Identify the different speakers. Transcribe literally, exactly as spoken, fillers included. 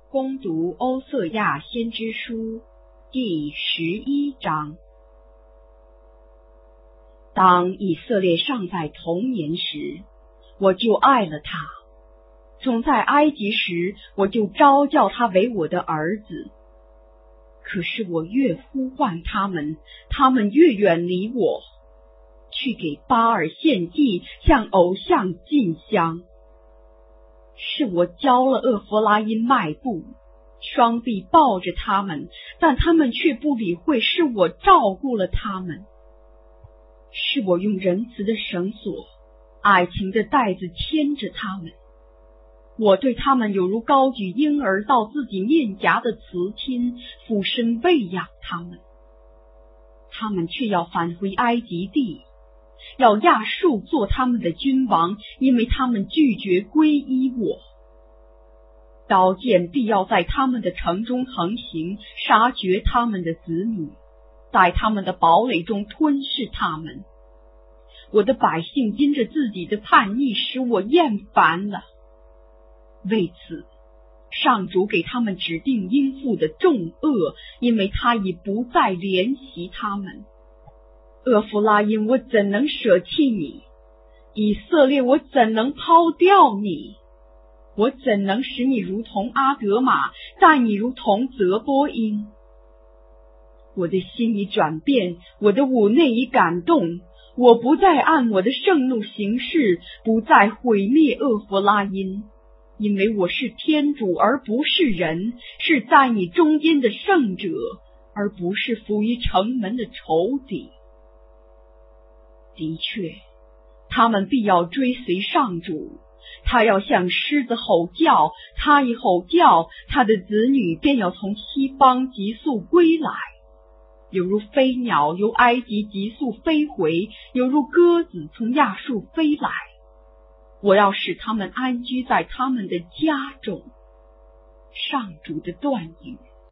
Speaker 1: 攻读欧瑟亚先知书第十一章。当以色列尚在童年时，我就爱了他；总在埃及时，我就召叫他为我的儿子。可是我越呼唤他们，他们越远离我，去给巴尔献祭，向偶像进香。是我教了厄弗拉因迈步，双臂抱着他们，但他们却不理会，是我照顾了他们。是我用仁慈的绳索，爱情的带子牵着他们。我对他们有如高举婴儿到自己面颊的慈亲，俯身喂养他们。他们却要返回埃及地，要亚述做他们的君王，因为他们拒绝皈依我。刀剑必要在他们的城中横行，杀绝他们的子女，在他们的堡垒中吞噬他们。我的百姓因着自己的叛逆，使我厌烦了。为此，上主给他们指定应付的重恶，因为他已不再怜惜他们。厄弗拉因，我怎能舍弃你？以色列，我怎能抛掉你？我怎能使你如同阿德玛，待你如同泽波因？我的心已转变，我的五内已感动，我不再按我的盛怒行事，不再毁灭厄弗拉因，因为我是天主而不是人，是在你中间的圣者，而不是伏于城门的仇敌。的确，他们必要追随上主，他要向狮子吼叫，他一吼叫，他的子女便要从西方急速归来，犹如飞鸟由埃及急速飞回，犹如鸽子从亚述飞来。我要使他们安居在他们的家中。上主的断语。